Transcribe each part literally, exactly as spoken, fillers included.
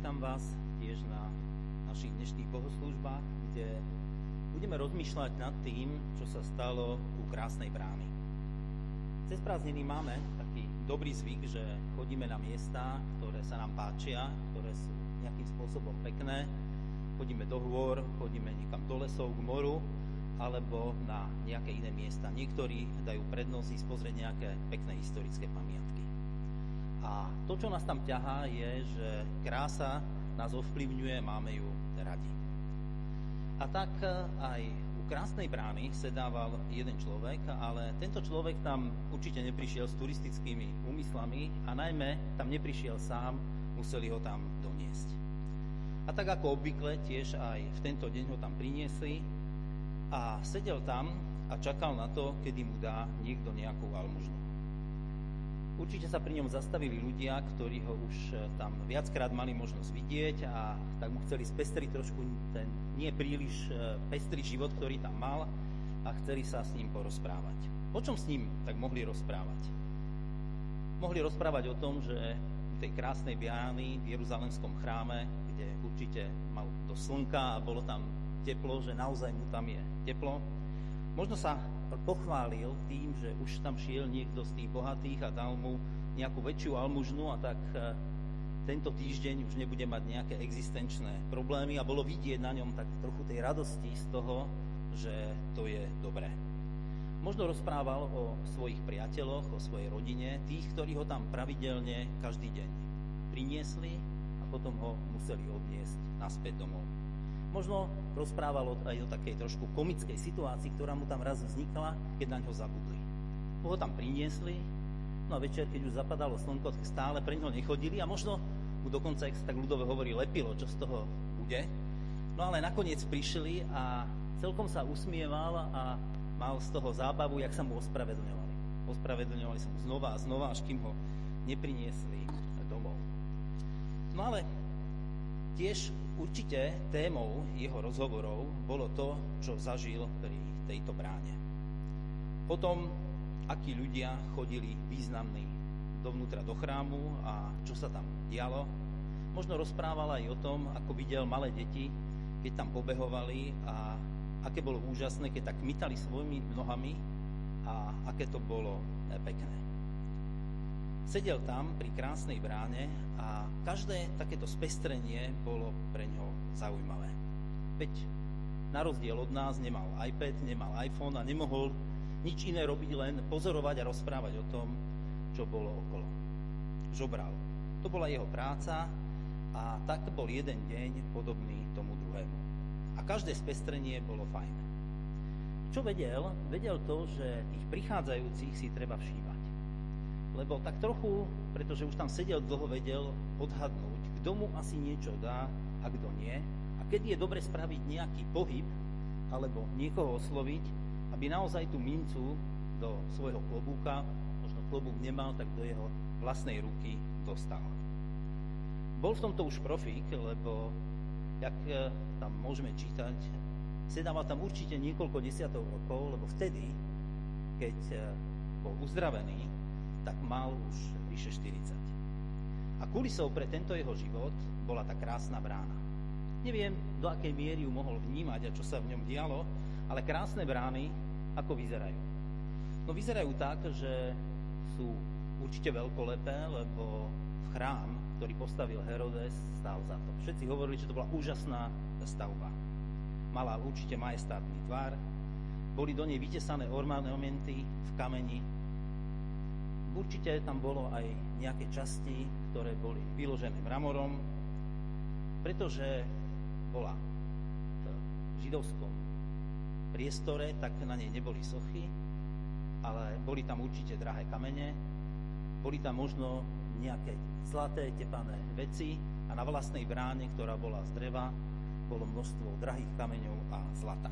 vítam vás tiež na našich dnešných bohoslúžbách, kde budeme rozmýšľať nad tým, čo sa stalo u Krásnej brány. Cez prázdniny máme taký dobrý zvyk, že chodíme na miestá, ktoré sa nám páčia, ktoré sú nejakým spôsobom pekné. Chodíme do hôr, chodíme niekam do lesov, k moru, alebo na nejaké iné miesta. Niektorí dajú prednosť ísť pozrieť nejaké pekné historické pamiatky. A to, čo nás tam ťahá, je, že krása nás ovplyvňuje, máme ju radi. A tak aj u Krásnej brány sedával jeden človek, ale tento človek tam určite neprišiel s turistickými úmyslami a najmä tam neprišiel sám, museli ho tam doniesť. A tak ako obvykle, tiež aj v tento deň ho tam priniesli a sedel tam a čakal na to, kedy mu dá niekto nejakú almužnu. Určite sa pri ňom zastavili ľudia, ktorí ho už tam viackrát mali možnosť vidieť a tak mu chceli spestriť trošku ten nie príliš pestrý život, ktorý tam mal a chceli sa s ním porozprávať. O čom s ním tak mohli rozprávať? Mohli rozprávať o tom, že v tej Krásnej brány v Jeruzalemskom chráme, kde určite mal do slnka a bolo tam teplo, že naozaj mu tam je teplo. Možno sa pochválil tým, že už tam šiel niekto z tých bohatých a dal mu nejakú väčšiu almužnu a tak tento týždeň už nebude mať nejaké existenčné problémy a bolo vidieť na ňom tak trochu tej radosti z toho, že to je dobré. Možno rozprával o svojich priateľoch, o svojej rodine, tých, ktorí ho tam pravidelne každý deň priniesli a potom ho museli odniesť naspäť domov. Možno rozprával aj o takej trošku komickej situácii, ktorá mu tam raz vznikla, keď na ňo zabudli. Ho tam priniesli, no a večer, keď už zapadalo slnko, tak stále pre ňo nechodili a možno mu dokonca, ak sa tak ľudové hovorí, lepilo, čo z toho bude. No ale nakoniec prišli a celkom sa usmieval a mal z toho zábavu, jak sa mu ospravedlňovali. Ospravedlňovali sa mu znova a znova, až kým ho nepriniesli domov. No ale tiež určite témou jeho rozhovorov bolo to, čo zažil pri tejto bráne. Potom, akí ľudia chodili významní dovnútra do chrámu a čo sa tam dialo. Možno rozprával aj o tom, ako videl malé deti, keď tam pobehovali a aké bolo úžasné, keď tak kmitali svojimi nohami a aké to bolo pekné. Sedel tam pri Krásnej bráne a každé takéto spestrenie bolo pre ňo zaujímavé. Veď na rozdiel od nás nemal iPad, nemal iPhone a nemohol nič iné robiť, len pozorovať a rozprávať o tom, čo bolo okolo. Žobral. To bola jeho práca a tak bol jeden deň podobný tomu druhému. A každé spestrenie bolo fajn. Čo vedel? Vedel to, že tých prichádzajúcich si treba všímať. Lebo tak trochu, pretože už tam sedel dlho, vedel odhadnúť, kto mu asi niečo dá a kto nie. A kedy je dobre spraviť nejaký pohyb alebo niekoho osloviť, aby naozaj tú mincu do svojho klobúka, možno klobúk nemal, tak do jeho vlastnej ruky dostal. Bol v tomto už profík, lebo, jak tam môžeme čítať, sedával tam určite niekoľko desiatok rokov, lebo vtedy, keď bol uzdravený, tak mal už vyše štyridsať. A kulisou pre tento jeho život bola tá Krásna brána. Neviem, do akej miery ju mohol vnímať a čo sa v ňom dialo, ale Krásne brány ako vyzerajú? No vyzerajú tak, že sú určite veľkolepé, lebo v chrám, ktorý postavil Herodes, stál za to. Všetci hovorili, že to bola úžasná stavba. Mala určite majestátny tvar, boli do nej vytesané ornamenty v kameni. Určite tam bolo aj nejaké časti, ktoré boli vyložené mramorom, pretože bola v židovskom priestore, tak na nej neboli sochy, ale boli tam určite drahé kamene, boli tam možno nejaké zlaté, tepané veci a na vlastnej bráne, ktorá bola z dreva, bolo množstvo drahých kameňov a zlata.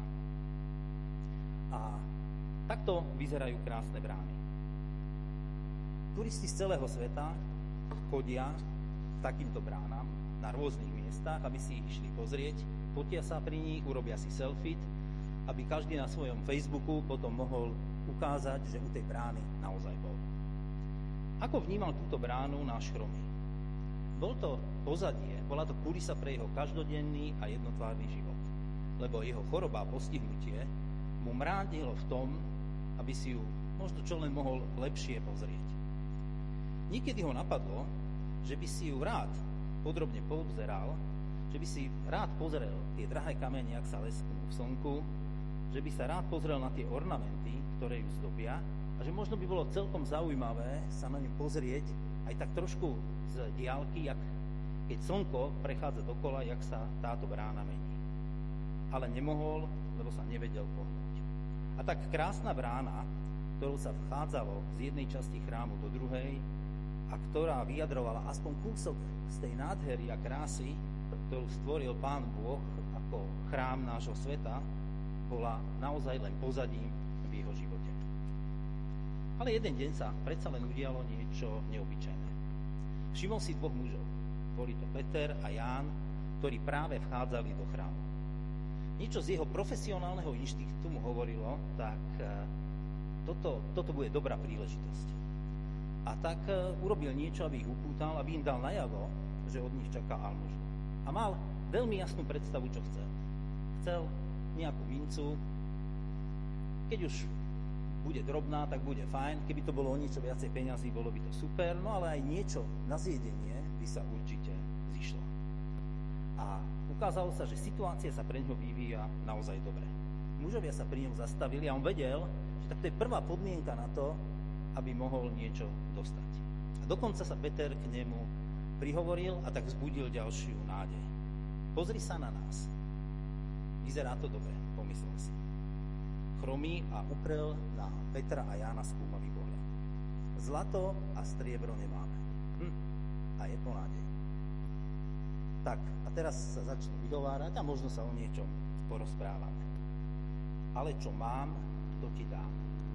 A takto vyzerajú Krásne brány. Turisti z celého sveta chodia takýmto bránam na rôznych miestach, aby si ich išli pozrieť, fotia sa pri nich, urobia si selfie, aby každý na svojom Facebooku potom mohol ukázať, že u tej brány naozaj bol. Ako vnímal túto bránu náš Chromý? Bol to pozadie, bola to kulisa pre jeho každodenný a jednotvárny život. Lebo jeho choroba a postihnutie mu mrádilo v tom, aby si ju možno čo len mohol lepšie pozrieť. Niekedy ho napadlo, že by si ju rád podrobne poobzeral, že by si rád pozrel tie drahé kamene, jak sa lesknú v slnku, že by sa rád pozrel na tie ornamenty, ktoré ju zdobia, a že možno by bolo celkom zaujímavé sa na ňu pozrieť aj tak trošku z diaľky, jak keď slnko prechádza dokola, jak sa táto brána mení. Ale nemohol, lebo sa nevedel pohnúť. A tak krásna brána, ktorou sa vchádzalo z jednej časti chrámu do druhej a ktorá vyjadrovala aspoň kúsok z tej nádhery a krásy, ktorú stvoril Pán Boh ako chrám nášho sveta, bola naozaj len pozadím v jeho živote. Ale jeden deň sa predsa len udialo niečo neobyčajné. Všimol si dvoch mužov. Boli to Peter a Ján, ktorí práve vchádzali do chrámu. Niečo z jeho profesionálneho inštinktu mu hovorilo, tak toto, toto bude dobrá príležitosť. A tak urobil niečo, aby ich upútal, aby im dal najavo, že od nich čaká almužnu. A mal veľmi jasnú predstavu, čo chcel. Chcel nejakú mincu, keď už bude drobná, tak bude fajn, keby to bolo o niečo viacej peňazí, bolo by to super, no ale aj niečo na zjedenie by sa určite zišlo. A ukázalo sa, že situácia sa pre ňo vyvíja naozaj dobre. Mužovia sa pri ňom zastavili a on vedel, že tak to je prvá podmienka na to, aby mohol niečo dostať. A dokonca sa Peter k nemu prihovoril a tak vzbudil ďalšiu nádej. Pozri sa na nás. Vyzerá to dobre, pomyslel si. Chromý a uprel na Petra a Jána skúmavý pohľad. Zlato a striebro nemáme. Hm, a je to nádej. Tak, a teraz sa začne vyhovárať a možno sa o niečom porozprávame. Ale čo mám, to ti dám.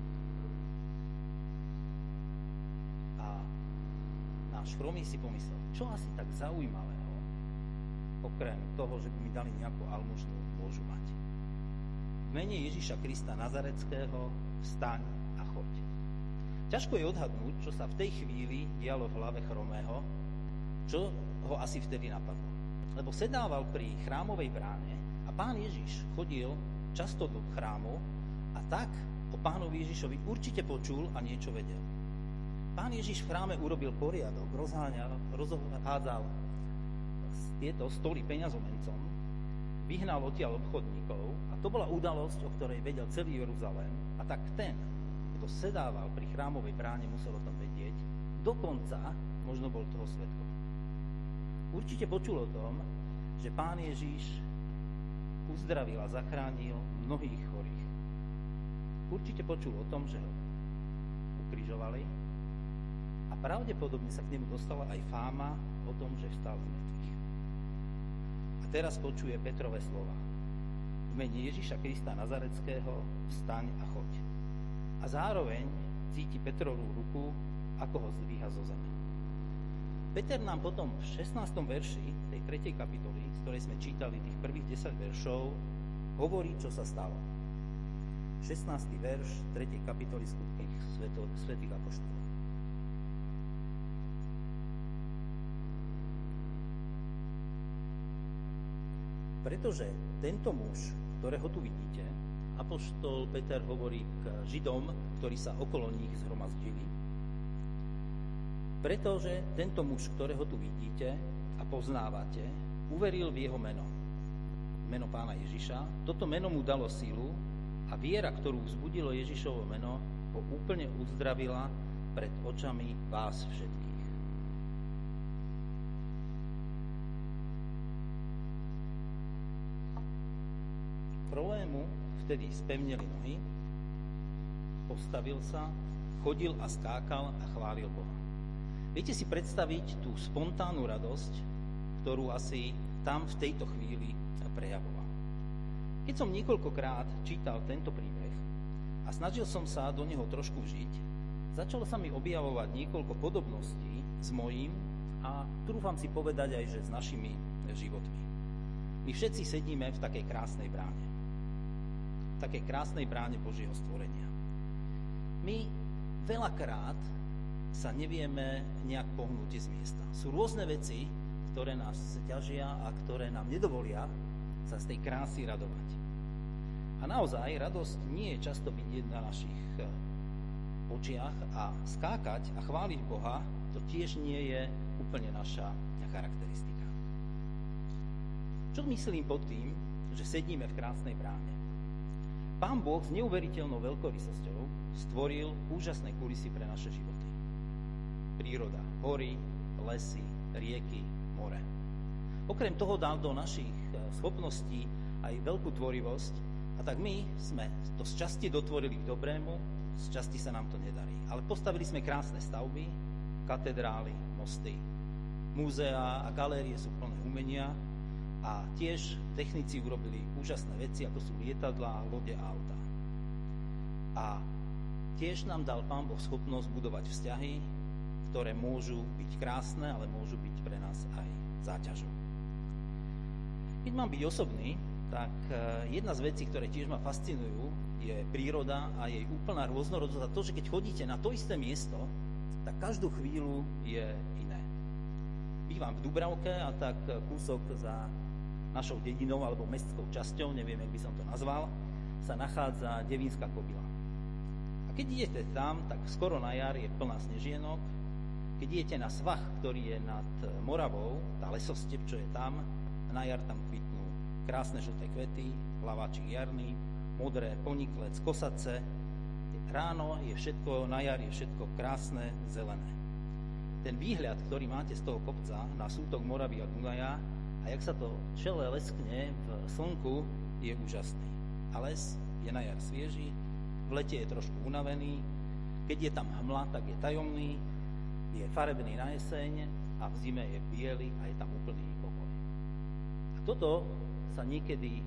A náš Chromý si pomyslel, čo asi tak zaujímavého, okrem toho, že by mi dali nejakú almužnu, môžu mať. V mene Ježiša Krista Nazareckého vstaň a choď. Ťažko je odhadnúť, čo sa v tej chvíli dialo v hlave Chromého, čo ho asi vtedy napadlo. Lebo sedával pri chrámovej bráne a Pán Ježiš chodil často do chrámu a tak o Pánovi Ježišovi určite počul a niečo vedel. Pán Ježiš v chráme urobil poriadok, rozháňal, rozhádzal tieto stoly peňazomencom, vyhnal odtiaľ obchodníkov a to bola udalosť, o ktorej vedel celý Jeruzalém a tak ten, kto sedával pri chrámovej bráne, musel o tom vedieť, dokonca možno bol toho svedkom. Určite počul o tom, že Pán Ježiš uzdravil a zachránil mnohých chorých. Určite počul o tom, že ho ukrižovali a pravdepodobne sa k nemu dostala aj fáma o tom, že vstal z mŕtvych. A teraz počuje Petrove slova. V mene Ježiša Krista Nazareckého vstaň a choď. A zároveň cíti Petrovú ruku, ako ho zdvíha zo zeme. Peter nám potom v šestnástom verši tej tretej kapitoly, z ktorej sme čítali tých prvých desať veršov, hovorí, čo sa stalo. šestnásty verš tretej kapitoly Skutky svätých apoštolov. Pretože tento muž, ktorého tu vidíte, apoštol Peter hovorí k Židom, ktorí sa okolo nich zhromaždili, pretože tento muž, ktorého tu vidíte a poznávate, uveril v jeho meno, meno Pána Ježiša. Toto meno mu dalo silu a viera, ktorú vzbudilo Ježišovo meno, ho úplne uzdravila pred očami vás všetkých. Chromému vtedy spevnili nohy, postavil sa, chodil a skákal a chválil Boha. Viete si predstaviť tú spontánnu radosť, ktorú asi tam v tejto chvíli prejavoval. Keď som niekoľkokrát čítal tento príbeh a snažil som sa do neho trošku vžiť, začalo sa mi objavovať niekoľko podobností s mojím a trúfam si povedať aj, že s našimi životmi. My všetci sedíme v takej krásnej bráne. V takej krásnej bráne Božieho stvorenia. My veľakrát sa nevieme nejak pohnúť z miesta. Sú rôzne veci, ktoré nás ťažia a ktoré nám nedovolia sa z tej krásy radovať. A naozaj radosť nie je často vidieť na našich očiach a skákať a chváliť Boha, to tiež nie je úplne naša charakteristika. Čo myslím pod tým, že sedíme v krásnej bráne? Pán Boh s neuveriteľnou veľkorysosťou stvoril úžasné kulisy pre naše životy. Príroda, hory, lesy, rieky, more. Okrem toho dal do našich schopností aj veľkú tvorivosť, a tak my sme to z časti dotvorili k dobrému, z časti sa nám to nedarí. Ale postavili sme krásne stavby, katedrály, mosty, múzeá a galérie sú plné umenia a tiež technici urobili úžasné veci, ako sú lietadlá, lode a autá. A tiež nám dal Pán Boh schopnosť budovať vzťahy, ktoré môžu byť krásne, ale môžu byť pre nás aj záťažou. Keď mám byť osobný, tak jedna z vecí, ktoré tiež ma fascinujú, je príroda a jej úplná rôznorodosť. A to, že keď chodíte na to isté miesto, tak každú chvíľu je iné. Bývam v Dubravke a tak kúsok za našou dedinou alebo mestskou časťou, neviem, jak by som to nazval, sa nachádza Devínska Kobyla. A keď idete tam, tak skoro na jar je plná snežienok. Keď idete na svah, ktorý je nad Moravou, tá lesostep, čo je tam, na jar tam kvitnú krásne žlté kvety, hlaváčik jarný, modré poniklec, kosace. Ráno je všetko, na jar je všetko krásne, zelené. Ten výhľad, ktorý máte z toho kopca na sútok Moravy a Dunaja, a jak sa to čele leskne v slnku, je úžasný. A les je na jar svieži, v lete je trošku unavený, keď je tam hmla, tak je tajomný, je farebný na jeseň a v zime je biely a je tam úplný pokoj. A toto sa niekedy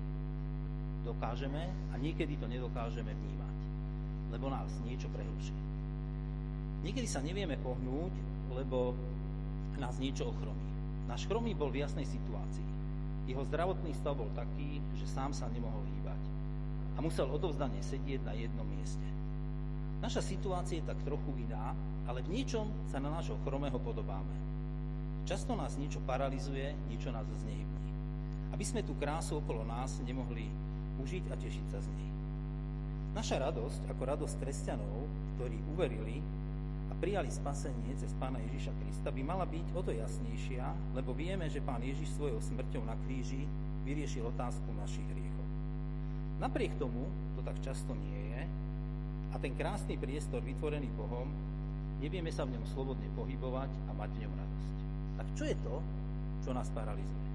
dokážeme a niekedy to nedokážeme vnímať, lebo nás niečo prehluší. Niekedy sa nevieme pohnúť, lebo nás niečo ochromí. Náš chromý bol v jasnej situácii. Jeho zdravotný stav bol taký, že sám sa nemohol hýbať a musel odovzdane sedieť na jednom mieste. Naša situácia je tak trochu iná, ale v niečom sa na nášho chromého podobáme. Často nás niečo paralizuje, niečo nás znehybní. Aby sme tú krásu okolo nás nemohli užiť a tešiť sa z nej. Naša radosť, ako radosť kresťanov, ktorí uverili a prijali spasenie cez Pána Ježiša Krista, by mala byť o to jasnejšia, lebo vieme, že Pán Ježiš svojou smrťou na kríži vyriešil otázku našich hriechov. Napriek tomu to tak často nie je a ten krásny priestor vytvorený Bohom, nevieme sa v ňom slobodne pohybovať a mať v ňom radosť. Tak čo je to, čo nás paralizuje?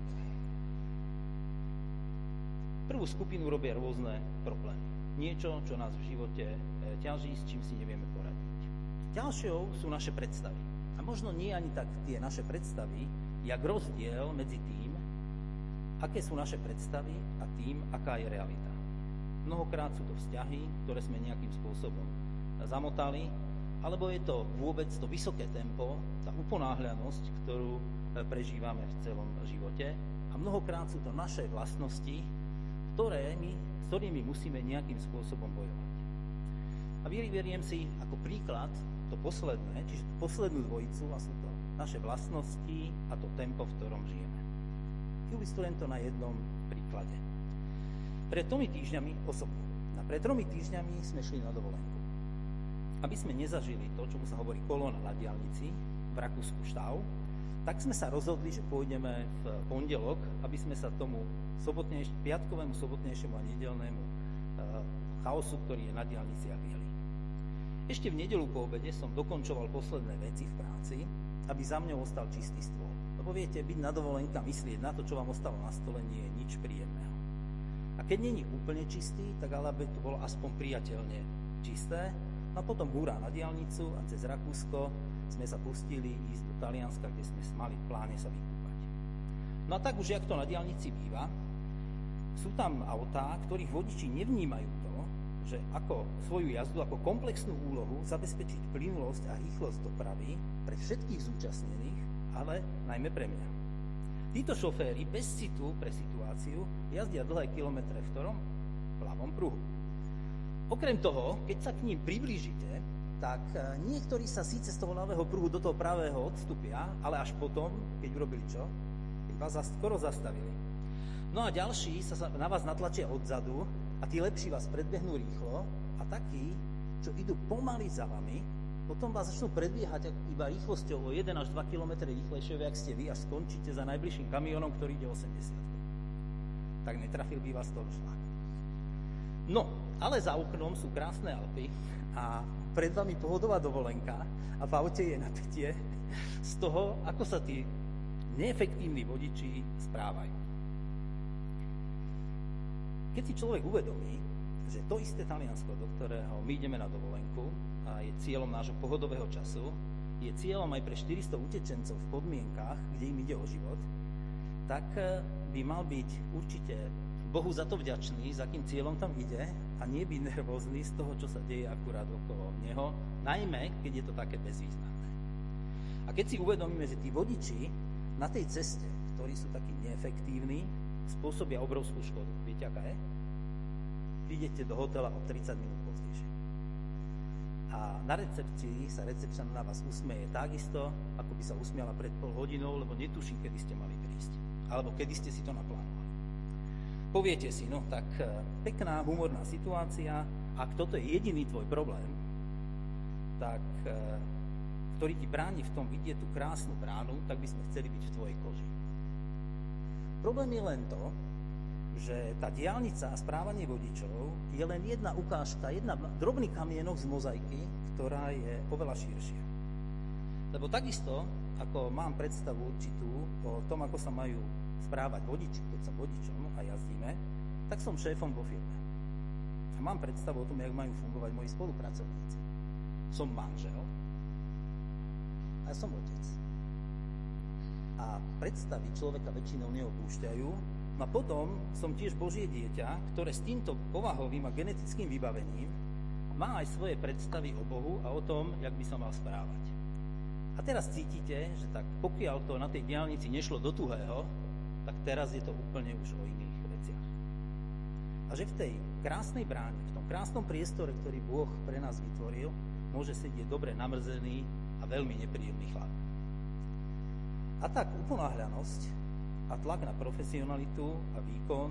Prvú skupinu robia rôzne problémy. Niečo, čo nás v živote ťaží, s čím si nevieme poradiť. Ďalšou sú naše predstavy. A možno nie ani tak tie naše predstavy, jak rozdiel medzi tým, aké sú naše predstavy a tým, aká je realita. Mnohokrát sú to vzťahy, ktoré sme nejakým spôsobom zamotali, alebo je to vôbec to vysoké tempo, tá uponáhľanosť, ktorú prežívame v celom živote. A mnohokrát sú to naše vlastnosti, ktoré my, s ktorými musíme nejakým spôsobom bojovať. A vyberiem si ako príklad to posledné, čiže poslednú dvojicu, a sú to naše vlastnosti a to tempo, v ktorom žijeme. Ilustrujem to na jednom príklade. Pred tromi týždňami osobne. A pred tromi týždňami sme šli na dovolenku. Aby sme nezažili to, čomu sa hovorí kolóna na diaľnici v Rakúsku Štau, tak sme sa rozhodli, že pôjdeme v pondelok, aby sme sa tomu sobotnejš- piatkovému, sobotnejšiemu a nedeľnému e, chaosu, ktorý je na diaľniciach, vyhli. Ešte v nedeľu po obede som dokončoval posledné veci v práci, aby za mňou ostal čistý stôl. Lebo viete, byť na dovolenka, myslieť na to, čo vám ostalo na stole, nie je nič príjemného. A keď nie je úplne čistý, tak ale by to bolo aspoň priateľne čisté. A potom hurá na diaľnicu a cez Rakúsko sme sa pustili ísť do Talianska, kde sme mali v pláne sa vykúpať. No a tak už, jak to na diaľnici býva, sú tam autá, ktorých vodiči nevnímajú to, že ako svoju jazdu, ako komplexnú úlohu zabezpečiť plynulosť a rýchlosť dopravy pre všetkých zúčastnených, ale najmä pre mňa. Títo šoféri bez citu pre situáciu jazdia dlhé kilometre v ktorom? V ľavom pruhu. Okrem toho, keď sa k ním priblížite, tak niektorí sa síce z toho ľavého pruhu do toho pravého odstúpia, ale až potom, keď urobili čo? Keď vás skoro zastavili. No a ďalší sa na vás natlačia odzadu a tí lepší vás predbehnú rýchlo a takí, čo idú pomaly za vami, potom vás začnú predbiehať iba rýchlosťou o jeden až dva kilometre rýchlejšie, jak ste vy, a skončíte za najbližším kamionom, ktorý ide osemdesiat. Tak netrafil by vás toho šlak. No, ale za oknom sú krásne Alpy a pred vami pohodová dovolenka a v aute je napätie z toho, ako sa tí neefektívni vodiči správajú. Keď si človek uvedomí, že to isté Taliansko, do ktorého my ideme na dovolenku a je cieľom nášho pohodového času, je cieľom aj pre štyristo utečencov v podmienkach, kde im ide o život, tak by mal byť určite Bohu za to vďačný, za akým cieľom tam ide, a nie byť nervózny z toho, čo sa deje akurát okolo neho, najmä, keď je to také bezvýznamné. A keď si uvedomíme, že tí vodiči na tej ceste, ktorí sú takí neefektívni, spôsobia obrovskú škodu. Viete, aká je? Idete do hotela o tridsať minút pozdejšie. A na recepcii sa recepčan na vás usmeje takisto, ako by sa usmiala pred pol hodinou, lebo netuší, kedy ste mali prísť. Alebo kedy ste si to naplánovali. Poviete si, no tak pekná, humorná situácia, ak toto je jediný tvoj problém, tak, ktorý ti bráni v tom vidieť tú krásnu bránu, tak by sme chceli byť v tvojej koži. Problém je len to, že tá diaľnica a správanie vodičov je len jedna ukážka, jedna drobný kamienok z mozaiky, ktorá je oveľa širšia. Lebo takisto, ako mám predstavu určitú o tom, ako sa majú správať vodiči, keď som vodičom a jazdíme, tak som šéfom vo firme. A mám predstavu o tom, jak majú fungovať moji spolupracovníci. Som manžel a som otec. A predstavy človeka väčšinou neopúšťajú. A potom som tiež Božie dieťa, ktoré s týmto povahovým a genetickým vybavením má aj svoje predstavy o Bohu a o tom, jak by sa mal správať. A teraz cítite, že tak pokiaľ to na tej diaľnici nešlo do tuhého, tak teraz je to úplne už o iných veciach. A že v tej krásnej bráne, v tom krásnom priestore, ktorý Boh pre nás vytvoril, môže sedieť dobre namrzený a veľmi nepríjemný chlap. A tak uponáhľanosť a tlak na profesionalitu a výkon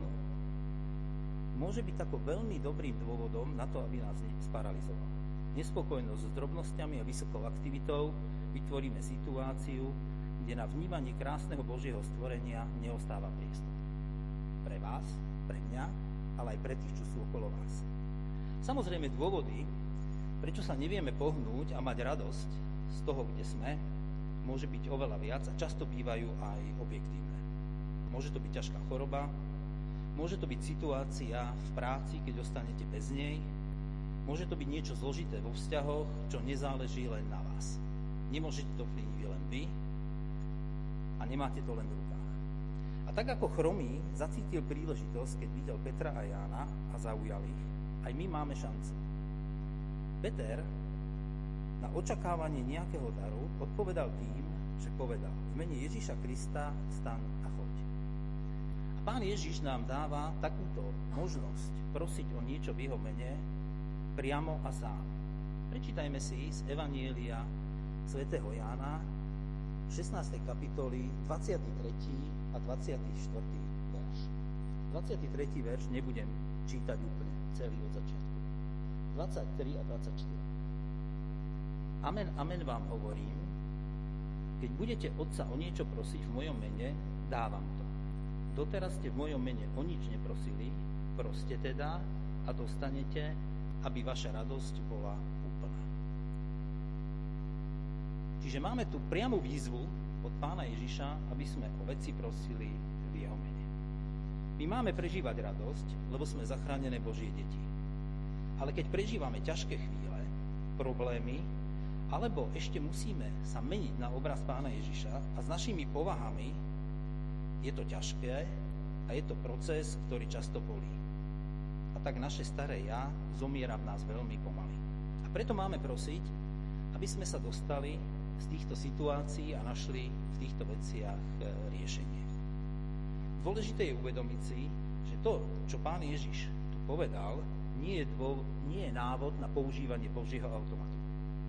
môže byť takou veľmi dobrým dôvodom na to, aby nás sparalizoval. Nespokojnosť s drobnosťami a vysokou aktivitou vytvoríme situáciu, kde na vnímanie krásneho Božieho stvorenia neostáva priestor. Pre vás, pre mňa, ale aj pre tých, čo sú okolo vás. Samozrejme dôvody, prečo sa nevieme pohnúť a mať radosť z toho, kde sme, môže byť oveľa viac a často bývajú aj objektívne. Môže to byť ťažká choroba, môže to byť situácia v práci, keď ostanete bez nej, môže to byť niečo zložité vo vzťahoch, čo nezáleží len na vás. Nemôžete to vplyniť len vy a nemáte to len v rukách. A tak ako chromý zacítil príležitosť, keď videl Petra a Jána a zaujal ich, aj my máme šancu. Peter na očakávanie nejakého daru odpovedal tým, že povedal: v mene Ježiša Krista staň a choď. A Pán Ježiš nám dáva takúto možnosť prosiť o niečo v jeho mene priamo a sám. Prečítajme si z Evanjelia svätého Jána šestnástej kapitoly dvadsiaty tretí a dvadsiaty štvrtý verš. dvadsiaty tretí verš nebudem čítať úplne celý od začiatku. dvadsaťtri a dvadsaťštyri. Amen, amen vám hovorím, keď budete Otca o niečo prosiť v mojom mene, dávam to. Doteraz ste v mojom mene o nič neprosili, proste teda a dostanete, aby vaša radosť bola úplná. Čiže máme tu priamu výzvu od Pána Ježiša, aby sme o veci prosili v jeho mene. My máme prežívať radosť, lebo sme zachránené Božie deti. Ale keď prežívame ťažké chvíle, problémy, alebo ešte musíme sa meniť na obraz Pána Ježiša a s našimi povahami, je to ťažké a je to proces, ktorý často bolí. A tak naše staré ja zomiera v nás veľmi pomaly. A preto máme prosiť, aby sme sa dostali z týchto situácií a našli v týchto veciach riešenie. Dôležité je uvedomiť si, že to, čo Pán Ježiš tu povedal, nie je, dô, nie je návod na používanie Božieho automatu.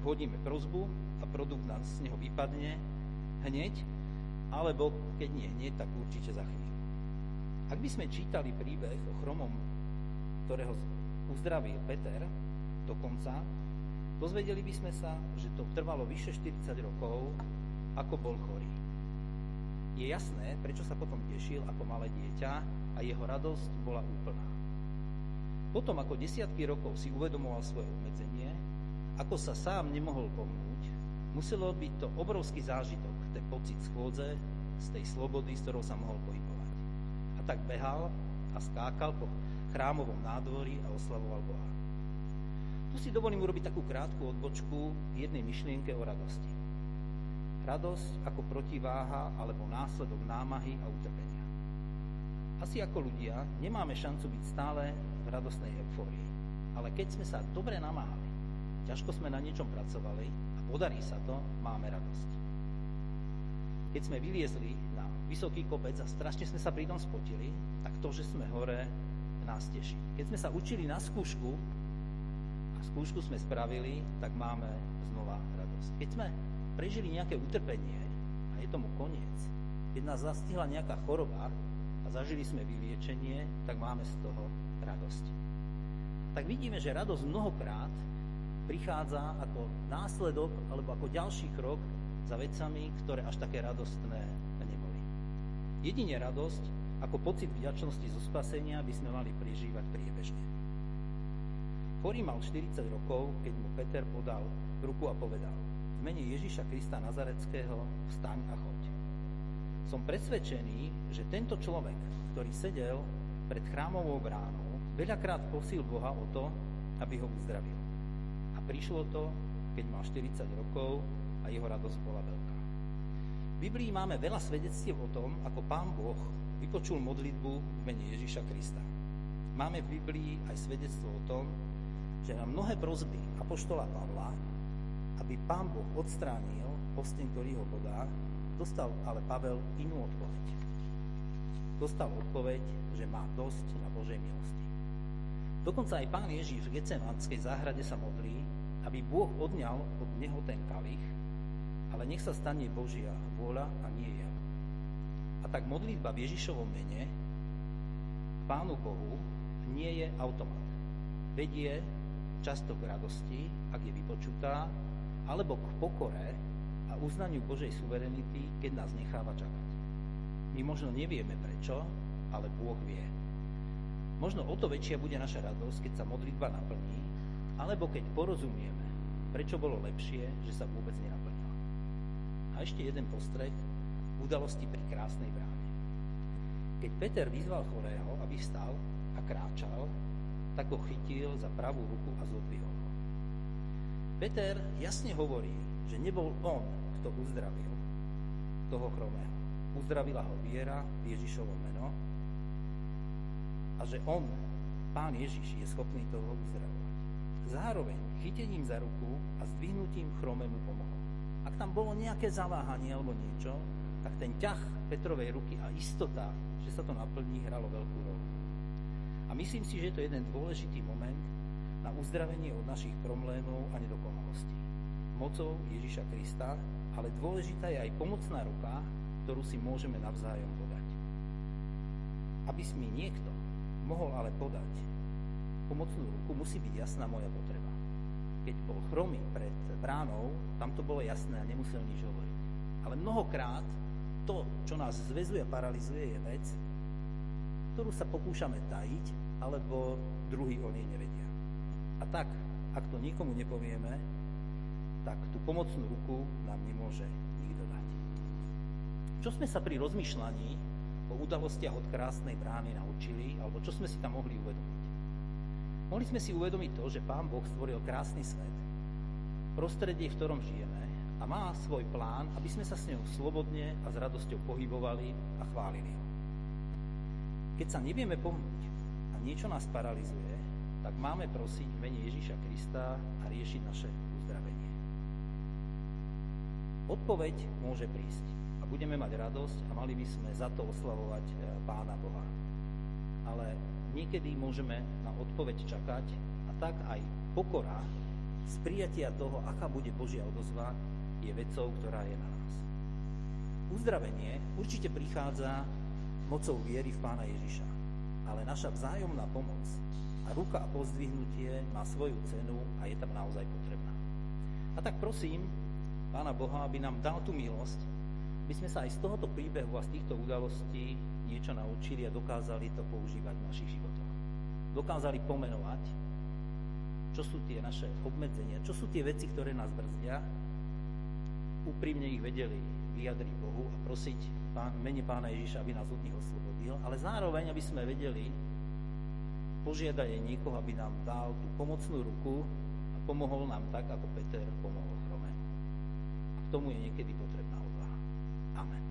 hodíme prosbu a produkt nám z neho vypadne hneď, alebo keď nie hneď, tak určite za chvíľu. Ak by sme čítali príbeh o chromom, ktorého uzdravil Peter do konca, dozvedeli by sme sa, že to trvalo vyše štyridsať rokov, ako bol chorý. Je jasné, prečo sa potom tešil ako malé dieťa a jeho radosť bola úplná. Potom, ako desiatky rokov si uvedomoval svoje obmedzenie, ako sa sám nemohol pomôcť, muselo byť to obrovský zážitok, ten pocit schôdze, z tej slobody, s ktorou sa mohol pohybovať. A tak behal a skákal po chrámovom nádvorí a oslavoval Boha. Tu si dovolím urobiť takú krátku odbočku k jednej myšlienke o radosti. Radosť ako protiváha alebo následok námahy a utrpenia. Asi ako ľudia nemáme šancu byť stále v radostnej eufórii. Ale keď sme sa dobre namáhali, ťažko sme na niečom pracovali a podarí sa to, máme radosť. Keď sme vyliezli na vysoký kopec a strašne sme sa pri tom spotili, tak to, že sme hore, nás teší. Keď sme sa učili na skúšku a skúšku sme spravili, tak máme znova radosť. Keď sme prežili nejaké utrpenie a je tomu koniec, keď nás zastihla nejaká choroba a zažili sme vyliečenie, tak máme z toho radosť. Tak vidíme, že radosť mnohokrát prichádza ako následok alebo ako ďalší krok za vecami, ktoré až také radostné neboli. Jedine radosť ako pocit vďačnosti zo spasenia by sme mali prežívať priebežne. Chorý mal štyridsať rokov, keď mu Peter podal ruku a povedal: v mene Ježiša Krista Nazareckého vstaň a choď. Som presvedčený, že tento človek, ktorý sedel pred chrámovou bránou, veľakrát prosil Boha o to, aby ho uzdravil. A prišlo to, keď mal štyridsať rokov a jeho radosť bola veľká. V Biblii máme veľa svedectiev o tom, ako Pán Boh vypočul modlitbu v mene Ježiša Krista. Máme v Biblii aj svedectvo o tom, že na mnohé prosby apoštola Pavla, aby Pán Boh odstránil osteň, ktorý ho bodá, dostal ale Pavel inú odpoveď. Dostal odpoveď, že má dosť na Božej milosti. Dokonca aj Pán Ježiš v Getsemanskej záhrade sa modlí, aby Boh odňal od neho ten kalich, ale nech sa stane Božia vôľa a nie jeho. A tak modlitba v Ježišovom mene k Pánu Bohu nie je automat. Vedie často k radosti, ak je vypočutá, alebo k pokore a uznaniu Božej suverenity, keď nás necháva čakať. My možno nevieme prečo, ale Bôh vie. Možno o to väčšia bude naša radosť, keď sa modlitba naplní, alebo keď porozumieme, prečo bolo lepšie, že sa vôbec nenaplnila. A ešte jeden postreh udalosti pri krásnej bráne. Keď Peter vyzval chorého, aby vstal a kráčal, tak ho chytil za pravú ruku a zodvihol ho. Peter jasne hovorí, že nebol on, kto uzdravil toho chromého. Uzdravila ho viera v Ježišovo meno a že on, Pán Ježiš, je schopný toho uzdravovať. Zároveň chytením za ruku a zdvihnutím chromému pomohol. Ak tam bolo nejaké zaváhanie alebo niečo, tak ten ťah Petrovej ruky a istota, že sa to naplní, hralo veľkú rolu. A myslím si, že je to jeden dôležitý moment na uzdravenie od našich problémov a nedokonalostí. Mocou Ježiša Krista, ale dôležitá je aj pomocná ruka, ktorú si môžeme navzájom podať. Aby si mi niekto mohol ale podať pomocnú ruku, musí byť jasná moja potreba. Keď bol chromý pred bránou, tam to bolo jasné a nemusel nič hovoriť. Ale mnohokrát to, čo nás zväzuje a paralizuje, je vec, ktorú sa pokúšame tajiť, alebo druhý o nej nevedia. A tak, ak to nikomu nepovieme, tak tú pomocnú ruku nám nemôže nikto dať. Čo sme sa pri rozmýšľaní o udalostiach od krásnej brány naučili, alebo čo sme si tam mohli uvedomiť? Mohli sme si uvedomiť to, že Pán Boh stvoril krásny svet, prostredie, v ktorom žijeme, a má svoj plán, aby sme sa s ňou slobodne a s radosťou pohybovali a chválili ho. Keď sa nevieme pomôcť a niečo nás paralizuje, tak máme prosiť v mene Ježiša Krista a riešiť naše uzdravenie. Odpoveď môže prísť a budeme mať radosť a mali by sme za to oslavovať Pána Boha. Ale niekedy môžeme na odpoveď čakať a tak aj pokora z prijatia toho, aká bude Božia odozva, je vecou, ktorá je na nás. Uzdravenie určite prichádza mocou viery v Pána Ježiša, ale naša vzájomná pomoc a ruka a pozdvihnutie má svoju cenu a je tam naozaj potrebná. A tak prosím Pána Boha, aby nám dal tú milosť, aby sme sa aj z tohoto príbehu a z týchto udalostí niečo naučili a dokázali to používať v našich životoch. Dokázali pomenovať, čo sú tie naše obmedzenia, čo sú tie veci, ktoré nás brzdia, úprimne ich vedeli vyjadriť Bohu a prosiť pán, mene Pána Ježiša, aby nás od nich oslobodil, ale zároveň, aby sme vedeli požiadať aj niekoho, aby nám dal tú pomocnú ruku a pomohol nám tak, ako Peter pomohol chromému. A k tomu je niekedy potrebná odvaha. Amen.